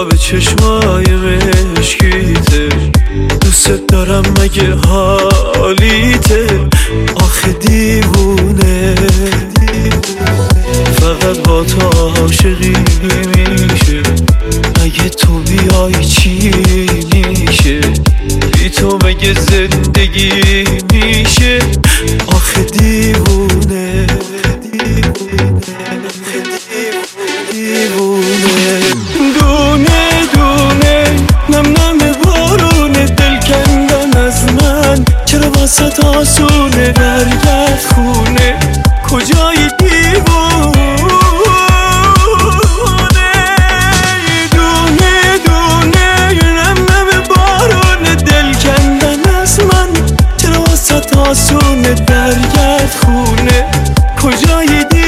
به چشمای مشکیته، دوست دارم مگه حالیته؟ آخه دیوونه فقط با تو عاشقی میشه، اگه تو بیای چی میشه؟ بی تو مگه زندگی میشه؟ آخه دیوونه دونه دونه نم نم بارون دل کندن از من، چرا واسه آسونه برگرد خونه؟ کجای دیوونه؟ دونه دونه نم نم بارون دل کندن از من، چرا واسه آسونه برگرد خونه؟ کجای دیوونه؟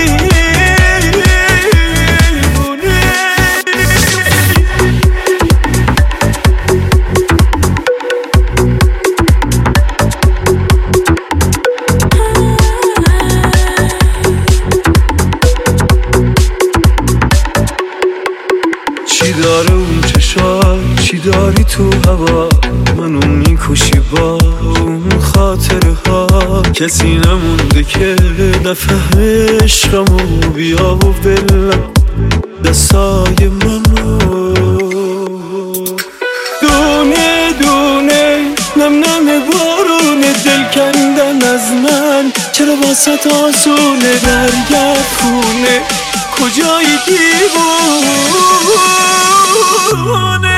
چی داره اون چشات، چی داری تو هوا، منو میکشی با اون خاطره ها. کسی نمونده که نفهم عشقمو، بیا و بلم دستای منو. دونه دونه نم نم بارون دل کندن از من، چرا واسه آسونه برگرد خونه؟ کجای دیوونه؟